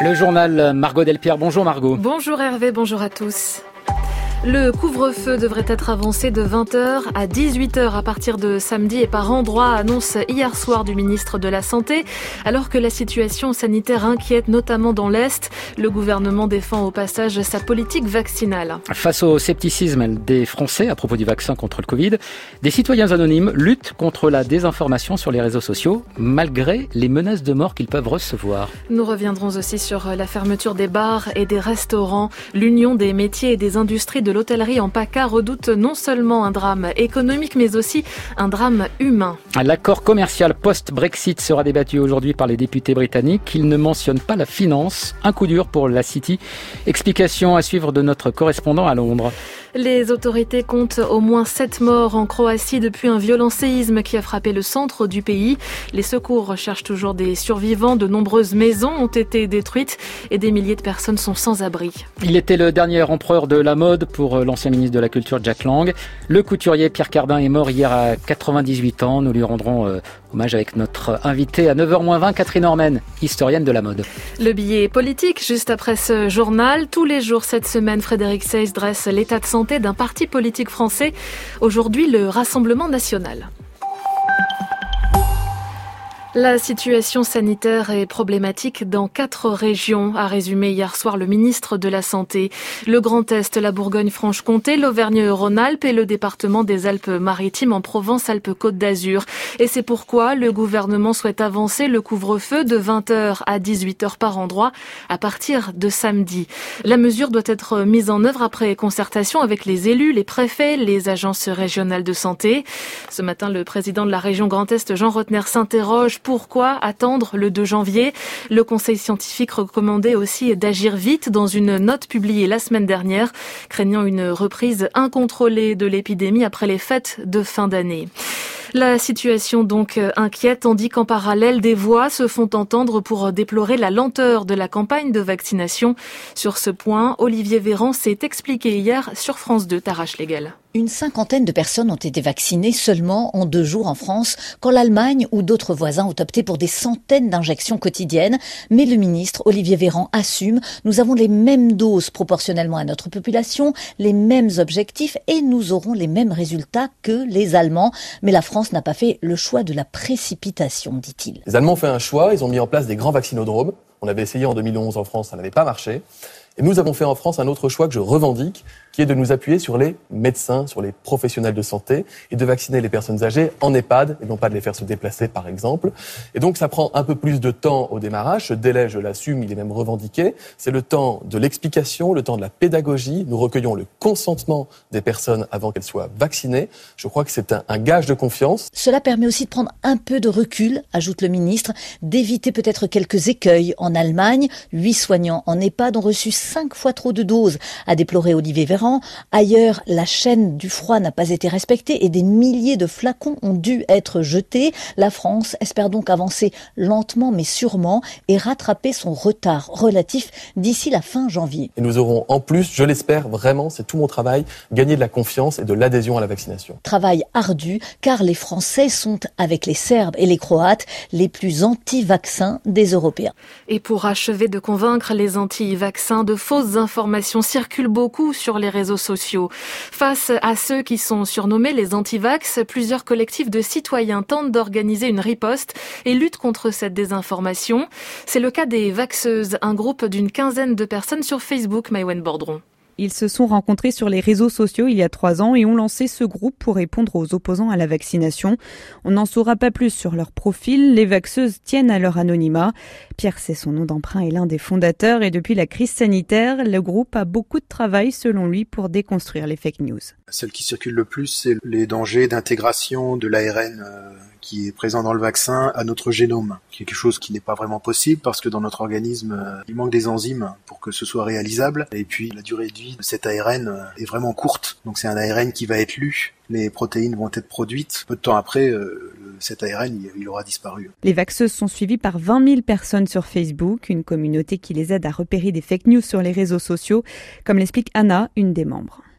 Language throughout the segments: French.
Le journal Margot Delpierre. Bonjour Margot. Bonjour Hervé, bonjour à tous. Le couvre-feu devrait être avancé de 20h à 18h à partir de samedi et par endroits, annonce hier soir du ministre de la Santé. Alors que la situation sanitaire inquiète, notamment dans l'Est, le gouvernement défend au passage sa politique vaccinale. Face au scepticisme des Français à propos du vaccin contre le Covid, des citoyens anonymes luttent contre la désinformation sur les réseaux sociaux, malgré les menaces de mort qu'ils peuvent recevoir. Nous reviendrons aussi sur la fermeture des bars et des restaurants. L'Union des métiers et des industries de l'hôtellerie en PACA redoute non seulement un drame économique, mais aussi un drame humain. L'accord commercial post-Brexit sera débattu aujourd'hui par les députés britanniques. Il ne mentionne pas la finance. Un coup dur pour la City. Explication à suivre de notre correspondant à Londres. Les autorités comptent au moins 7 morts en Croatie depuis un violent séisme qui a frappé le centre du pays. Les secours recherchent toujours des survivants. De nombreuses maisons ont été détruites et des milliers de personnes sont sans abri. Il était le dernier empereur de la mode pour l'ancien ministre de la Culture Jack Lang. Le couturier Pierre Cardin est mort hier à 98 ans. Nous lui rendrons hommage avec notre invitée à 9h-20, Catherine Ormen, historienne de la mode. Le billet politique, juste après ce journal. Tous les jours cette semaine, Frédéric Seyss dresse l'état de santé d'un parti politique français. Aujourd'hui, le Rassemblement national. La situation sanitaire est problématique dans 4 régions, a résumé hier soir le ministre de la Santé. Le Grand Est, la Bourgogne-Franche-Comté, l'Auvergne-Rhône-Alpes et le département des Alpes-Maritimes en Provence-Alpes-Côte d'Azur. Et c'est pourquoi le gouvernement souhaite avancer le couvre-feu de 20h à 18h par endroit à partir de samedi. La mesure doit être mise en œuvre après concertation avec les élus, les préfets, les agences régionales de santé. Ce matin, le président de la région Grand Est, Jean Rottner, s'interroge. Pourquoi attendre le 2 janvier ? Le Conseil scientifique recommandait aussi d'agir vite dans une note publiée la semaine dernière, craignant une reprise incontrôlée de l'épidémie après les fêtes de fin d'année. La situation donc inquiète, tandis qu'en parallèle, des voix se font entendre pour déplorer la lenteur de la campagne de vaccination. Sur ce point, Olivier Véran s'est expliqué hier sur France 2, Tarache Légal. Une 50aine de personnes ont été vaccinées seulement en 2 jours en France, quand l'Allemagne ou d'autres voisins ont opté pour des centaines d'injections quotidiennes. Mais le ministre Olivier Véran assume, nous avons les mêmes doses proportionnellement à notre population, les mêmes objectifs et nous aurons les mêmes résultats que les Allemands. Mais la France n'a pas fait le choix de la précipitation, dit-il. Les Allemands ont fait un choix, ils ont mis en place des grands vaccinodromes. On avait essayé en 2011 en France, ça n'avait pas marché. Et nous avons fait en France un autre choix que je revendique, qui est de nous appuyer sur les médecins, sur les professionnels de santé, et de vacciner les personnes âgées en EHPAD, et non pas de les faire se déplacer, par exemple. Et donc, ça prend un peu plus de temps au démarrage. Ce délai, je l'assume, il est même revendiqué. C'est le temps de l'explication, le temps de la pédagogie. Nous recueillons le consentement des personnes avant qu'elles soient vaccinées. Je crois que c'est un gage de confiance. Cela permet aussi de prendre un peu de recul, ajoute le ministre, d'éviter peut-être quelques écueils. En Allemagne, 8 soignants en EHPAD ont reçu 5 fois trop de doses, a déploré Olivier Véran. Ailleurs, la chaîne du froid n'a pas été respectée et des milliers de flacons ont dû être jetés. La France espère donc avancer lentement mais sûrement et rattraper son retard relatif d'ici la fin janvier. Et nous aurons en plus, je l'espère vraiment, c'est tout mon travail, gagné de la confiance et de l'adhésion à la vaccination. Travail ardu car les Français sont, avec les Serbes et les Croates, les plus anti-vaccins des Européens. Et pour achever de convaincre les anti-vaccins, de fausses informations circulent beaucoup sur les réseaux sociaux. Face à ceux qui sont surnommés les anti-vax, plusieurs collectifs de citoyens tentent d'organiser une riposte et luttent contre cette désinformation. C'est le cas des Vaxeuses, un groupe d'une 15aine de personnes sur Facebook, Maïwen Bordron. Ils se sont rencontrés sur les réseaux sociaux il y a 3 ans et ont lancé ce groupe pour répondre aux opposants à la vaccination. On n'en saura pas plus sur leur profil. Les vaxeuses tiennent à leur anonymat. Pierre, c'est son nom d'emprunt, est l'un des fondateurs et depuis la crise sanitaire, le groupe a beaucoup de travail selon lui pour déconstruire les fake news. Celle qui circule le plus, c'est les dangers d'intégration de l'ARN qui est présent dans le vaccin à notre génome. Quelque chose qui n'est pas vraiment possible parce que dans notre organisme, il manque des enzymes pour que ce soit réalisable. Et puis la durée de vie de cet ARN est vraiment courte. Donc c'est un ARN qui va être lu. Les protéines vont être produites. Peu de temps après, cet ARN, il aura disparu. Les vaxeuses sont suivies par 20 000 personnes sur Facebook, une communauté qui les aide à repérer des fake news sur les réseaux sociaux, comme l'explique Anna, une des membres.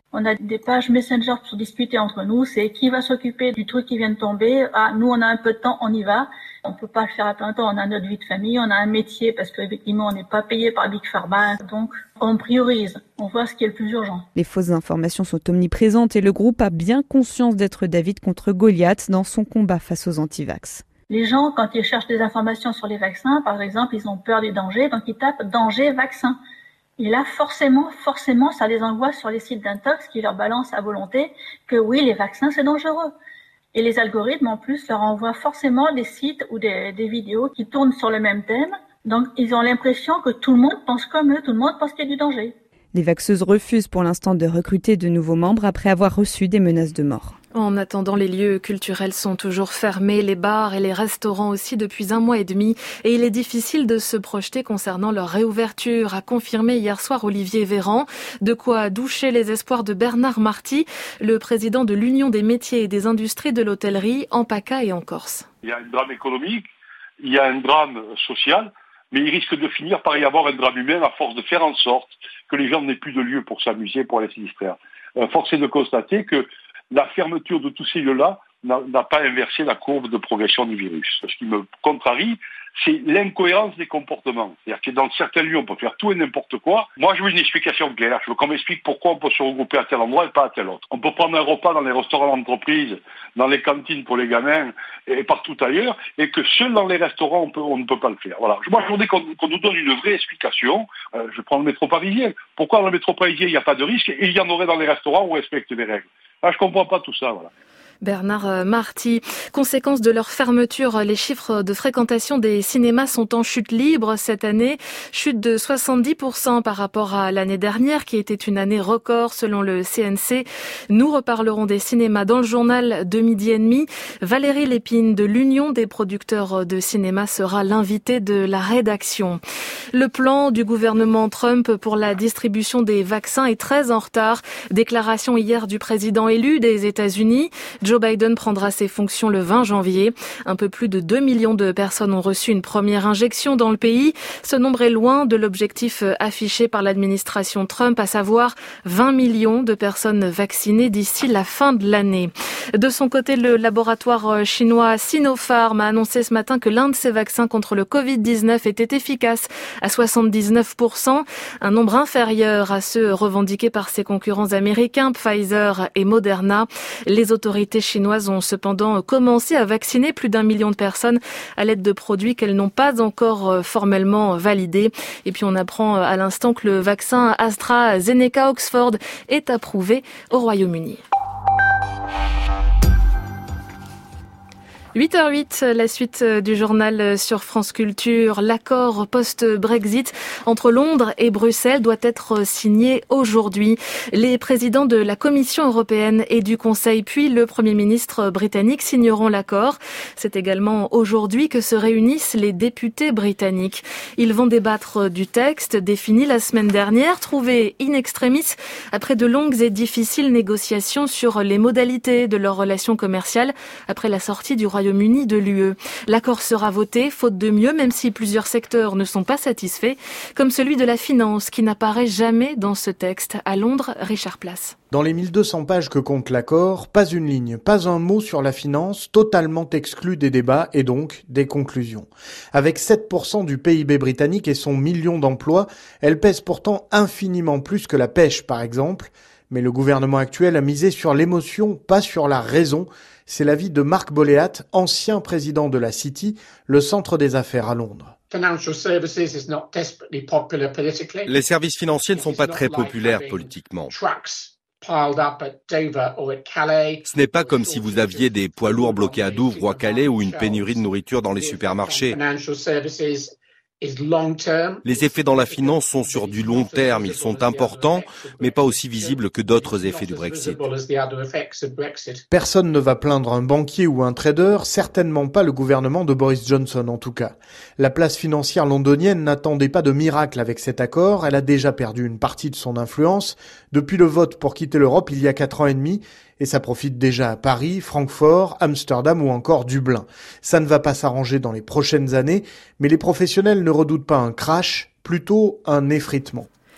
On a des pages Messenger pour discuter entre nous. C'est qui va s'occuper du truc qui vient de tomber. Ah, nous, on a un peu de temps, on y va. On peut pas le faire à plein temps. On a notre vie de famille, on a un métier parce qu'effectivement, on n'est pas payé par Big Pharma. Donc, on priorise. On voit ce qui est le plus urgent. Les fausses informations sont omniprésentes et le groupe a bien conscience d'être David contre Goliath dans son combat face aux antivax. Les gens, quand ils cherchent des informations sur les vaccins, par exemple, ils ont peur du danger, donc ils tapent danger vaccin. Et là, forcément, ça les envoie sur les sites d'intox qui leur balancent à volonté que oui, les vaccins, c'est dangereux. Et les algorithmes, en plus, leur envoient forcément des sites ou des vidéos qui tournent sur le même thème. Donc, ils ont l'impression que tout le monde pense comme eux, tout le monde pense qu'il y a du danger. Les vaxeuses refusent pour l'instant de recruter de nouveaux membres après avoir reçu des menaces de mort. En attendant, les lieux culturels sont toujours fermés, les bars et les restaurants aussi depuis 1 mois et demi. Et il est difficile de se projeter concernant leur réouverture, a confirmé hier soir Olivier Véran. De quoi doucher les espoirs de Bernard Marty, le président de l'Union des métiers et des industries de l'hôtellerie en PACA et en Corse. Il y a un drame économique, il y a un drame social, mais il risque de finir par y avoir un drame humain à force de faire en sorte que les gens n'aient plus de lieu pour s'amuser, pour aller se distraire. Force est de constater que la fermeture de tous ces lieux-là n'a pas inversé la courbe de progression du virus. Ce qui me contrarie, c'est l'incohérence des comportements. C'est-à-dire que dans certains lieux, on peut faire tout et n'importe quoi. Moi, je veux une explication claire. Je veux qu'on m'explique pourquoi on peut se regrouper à tel endroit et pas à tel autre. On peut prendre un repas dans les restaurants d'entreprise, dans les cantines pour les gamins et partout ailleurs, et que seul dans les restaurants, on ne peut pas le faire. Voilà. Moi, je voudrais qu'on nous donne une vraie explication. Je prends le métro parisien. Pourquoi dans le métro parisien, il n'y a pas de risque et il y en aurait dans les restaurants où on respecte les règles? Je comprends pas tout ça, voilà. Bernard Marty. Conséquence de leur fermeture, les chiffres de fréquentation des cinémas sont en chute libre cette année. Chute de 70% par rapport à l'année dernière, qui était une année record selon le CNC. Nous reparlerons des cinémas dans le journal de 12h30. Valérie Lépine de l'Union des producteurs de cinéma sera l'invitée de la rédaction. Le plan du gouvernement Trump pour la distribution des vaccins est très en retard. Déclaration hier du président élu des États-Unis. Joe Biden prendra ses fonctions le 20 janvier. Un peu plus de 2 millions de personnes ont reçu une première injection dans le pays. Ce nombre est loin de l'objectif affiché par l'administration Trump, à savoir 20 millions de personnes vaccinées d'ici la fin de l'année. De son côté, le laboratoire chinois Sinopharm a annoncé ce matin que l'un de ses vaccins contre le Covid-19 était efficace à 79%, un nombre inférieur à ceux revendiqués par ses concurrents américains, Pfizer et Moderna. Les autorités chinoises ont cependant commencé à vacciner plus d'1 million de personnes à l'aide de produits qu'elles n'ont pas encore formellement validés. Et puis on apprend à l'instant que le vaccin AstraZeneca Oxford est approuvé au Royaume-Uni. 8h08, la suite du journal sur France Culture. L'accord post-Brexit entre Londres et Bruxelles doit être signé aujourd'hui. Les présidents de la Commission européenne et du Conseil, puis le Premier ministre britannique signeront l'accord. C'est également aujourd'hui que se réunissent les députés britanniques. Ils vont débattre du texte défini la semaine dernière, trouvé in extremis après de longues et difficiles négociations sur les modalités de leurs relations commerciales après la sortie du Royaume-Uni de l'UE. L'accord sera voté, faute de mieux, même si plusieurs secteurs ne sont pas satisfaits, comme celui de la finance, qui n'apparaît jamais dans ce texte. À Londres, Richard Place. Dans les 1200 pages que compte l'accord, pas une ligne, pas un mot sur la finance, totalement exclu des débats et donc des conclusions. Avec 7% du PIB britannique et son million d'emplois, elle pèse pourtant infiniment plus que la pêche, par exemple. Mais le gouvernement actuel a misé sur l'émotion, pas sur la raison. C'est l'avis de Mark Boléat, ancien président de la City, le centre des affaires à Londres. Les services financiers ne sont pas très populaires politiquement. Ce n'est pas comme si vous aviez des poids lourds bloqués à Douvres ou à Calais ou une pénurie de nourriture dans les supermarchés. Les effets dans la finance sont sur du long terme, ils sont importants, mais pas aussi visibles que d'autres effets du Brexit. Personne ne va plaindre un banquier ou un trader, certainement pas le gouvernement de Boris Johnson en tout cas. La place financière londonienne n'attendait pas de miracle avec cet accord, elle a déjà perdu une partie de son influence depuis le vote pour quitter l'Europe il y a 4 ans et demi. Et ça profite déjà à Paris, Francfort, Amsterdam ou encore Dublin. Ça ne va pas s'arranger dans les prochaines années, mais les professionnels ne redoutent pas un crash, plutôt un effritement.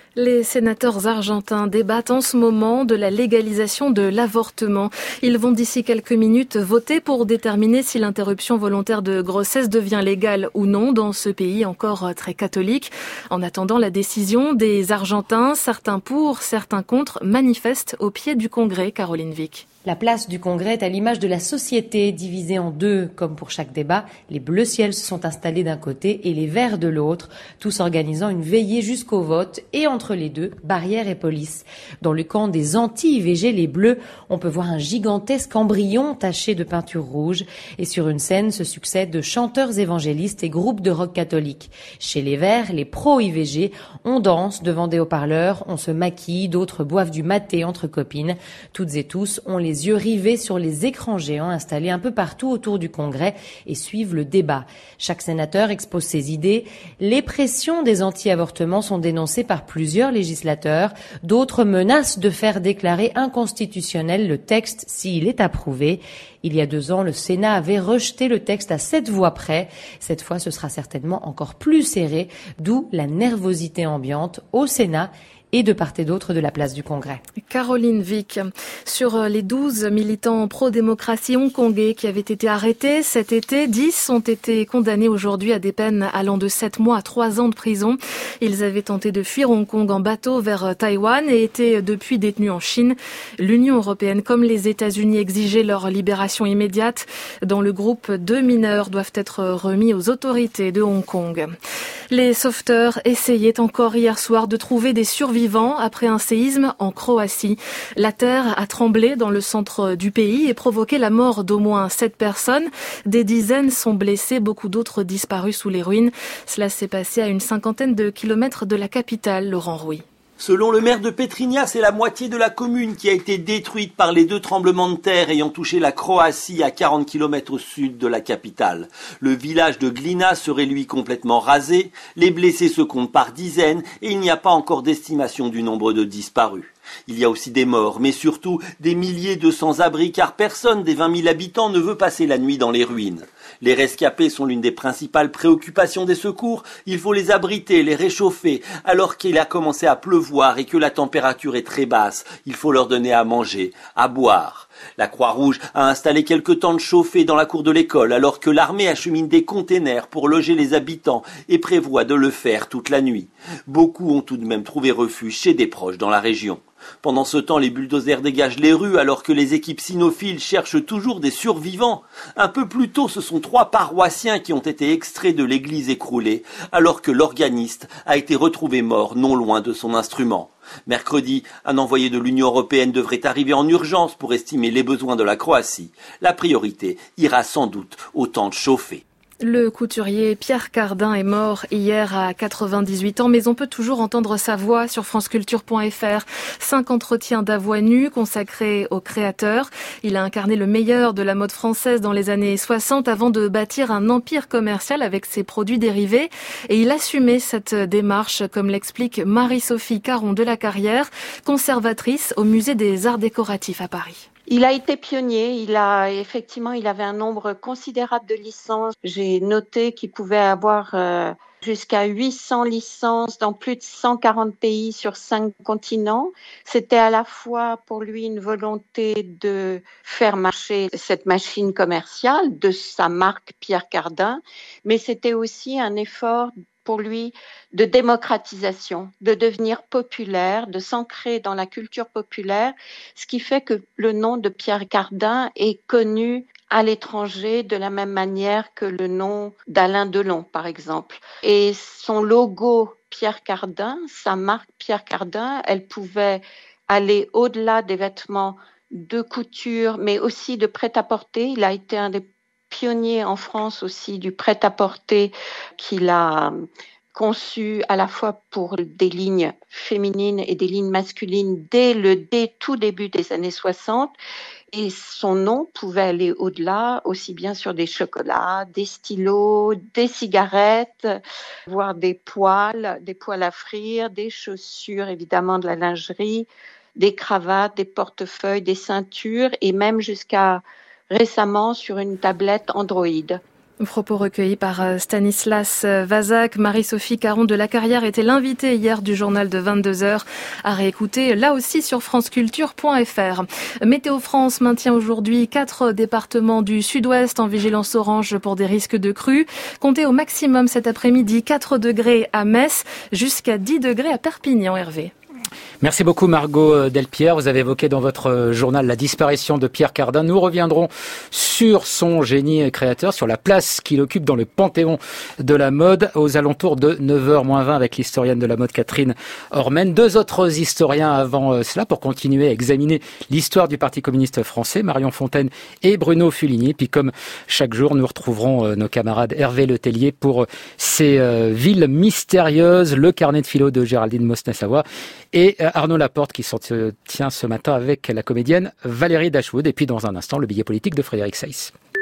Les sénateurs argentins débattent en ce moment de la légalisation de l'avortement. Ils vont d'ici quelques minutes voter pour déterminer si l'interruption volontaire de grossesse devient légale ou non dans ce pays encore très catholique. En attendant la décision des Argentins, certains pour, certains contre, manifestent au pied du Congrès. Caroline Vic. La place du Congrès est à l'image de la société, divisée en deux. Comme pour chaque débat, les bleus ciels se sont installés d'un côté et les verts de l'autre, tous organisant une veillée jusqu'au vote et entre les deux, barrières et police. Dans le camp des anti-IVG, les bleus, on peut voir un gigantesque embryon taché de peinture rouge et sur une scène se succèdent chanteurs évangélistes et groupes de rock catholique. Chez les verts, les pro-IVG, on danse devant des haut-parleurs, on se maquille, d'autres boivent du maté entre copines. Toutes et tous ont les yeux rivés sur les écrans géants installés un peu partout autour du Congrès et suivent le débat. Chaque sénateur expose ses idées. Les pressions des anti-avortements sont dénoncées par plusieurs législateurs. D'autres menacent de faire déclarer inconstitutionnel le texte s'il est approuvé. Il y a 2 ans, le Sénat avait rejeté le texte à 7 voix près. Cette fois, ce sera certainement encore plus serré, d'où la nervosité ambiante au Sénat et de part et d'autre de la place du Congrès. Caroline Vic, sur les 12 militants pro-démocratie hongkongais qui avaient été arrêtés cet été, 10 ont été condamnés aujourd'hui à des peines allant de 7 mois à 3 ans de prison. Ils avaient tenté de fuir Hong Kong en bateau vers Taïwan et étaient depuis détenus en Chine. L'Union européenne comme les États-Unis exigeaient leur libération immédiate. Dans le groupe, 2 mineurs doivent être remis aux autorités de Hong Kong. Les sauveteurs essayaient encore hier soir de trouver des survivants après un séisme en Croatie. La terre a tremblé dans le centre du pays et provoqué la mort d'au moins 7 personnes. Des dizaines sont blessées, beaucoup d'autres disparus sous les ruines. Cela s'est passé à une 50aine de kilomètres de la capitale, Laurent Rouy. Selon le maire de Petrinja, c'est la moitié de la commune qui a été détruite par les 2 tremblements de terre ayant touché la Croatie à 40 km au sud de la capitale. Le village de Glina serait lui complètement rasé, les blessés se comptent par dizaines et il n'y a pas encore d'estimation du nombre de disparus. Il y a aussi des morts, mais surtout des milliers de sans-abri car personne des 20 000 habitants ne veut passer la nuit dans les ruines. Les rescapés sont l'une des principales préoccupations des secours. Il faut les abriter, les réchauffer. Alors qu'il a commencé à pleuvoir et que la température est très basse, il faut leur donner à manger, à boire. La Croix-Rouge a installé quelques tentes chauffées dans la cour de l'école alors que l'armée achemine des containers pour loger les habitants et prévoit de le faire toute la nuit. Beaucoup ont tout de même trouvé refuge chez des proches dans la région. Pendant ce temps, les bulldozers dégagent les rues alors que les équipes cynophiles cherchent toujours des survivants. Un peu plus tôt, ce sont 3 paroissiens qui ont été extraits de l'église écroulée alors que l'organiste a été retrouvé mort non loin de son instrument. Mercredi, un envoyé de l'Union européenne devrait arriver en urgence pour estimer les besoins de la Croatie. La priorité ira sans doute aux tentes chauffées. Le couturier Pierre Cardin est mort hier à 98 ans, mais on peut toujours entendre sa voix sur franceculture.fr. 5 entretiens d'à voix nue consacrés au créateur. Il a incarné le meilleur de la mode française dans les années 60 avant de bâtir un empire commercial avec ses produits dérivés. Et il assumait cette démarche, comme l'explique Marie-Sophie Caron de la Carrière, conservatrice au Musée des Arts Décoratifs à Paris. Il a été pionnier, il avait un nombre considérable de licences. J'ai noté qu'il pouvait avoir jusqu'à 800 licences dans plus de 140 pays sur 5 continents. C'était à la fois pour lui une volonté de faire marcher cette machine commerciale de sa marque Pierre Cardin, mais c'était aussi un effort pour lui de démocratisation, de devenir populaire, de s'ancrer dans la culture populaire, ce qui fait que le nom de Pierre Cardin est connu à l'étranger de la même manière que le nom d'Alain Delon, par exemple. Et son logo Pierre Cardin, sa marque Pierre Cardin, elle pouvait aller au-delà des vêtements de couture, mais aussi de prêt-à-porter. Il a été un des pionnier en France aussi du prêt-à-porter qu'il a conçu à la fois pour des lignes féminines et des lignes masculines dès tout début des années 60. Et son nom pouvait aller au-delà, aussi bien sur des chocolats, des stylos, des cigarettes, voire des poêles à frire, des chaussures, évidemment de la lingerie, des cravates, des portefeuilles, des ceintures et même jusqu'à récemment sur une tablette Android. Propos recueillis par Stanislas Vazak. Marie-Sophie Caron de la Carrière était l'invitée hier du journal de 22h à réécouter là aussi sur franceculture.fr. Météo France maintient aujourd'hui 4 départements du sud-ouest en vigilance orange pour des risques de crue. Comptez au maximum cet après-midi 4 degrés à Metz jusqu'à 10 degrés à Perpignan, Hervé. Merci beaucoup Margot Delpierre. Vous avez évoqué dans votre journal la disparition de Pierre Cardin. Nous reviendrons sur son génie créateur, sur la place qu'il occupe dans le panthéon de la mode aux alentours de 9h-20 avec l'historienne de la mode Catherine Ormen. 2 autres historiens avant cela pour continuer à examiner l'histoire du Parti communiste français, Marion Fontaine et Bruno Fuligny. Puis comme chaque jour, nous retrouverons nos camarades Hervé Letellier pour ces villes mystérieuses, le carnet de philo de Géraldine Mosna-Savoie et Arnaud Laporte qui s'entretient ce matin avec la comédienne Valérie Dashwood. Et puis dans un instant, le billet politique de Frédéric Seyss.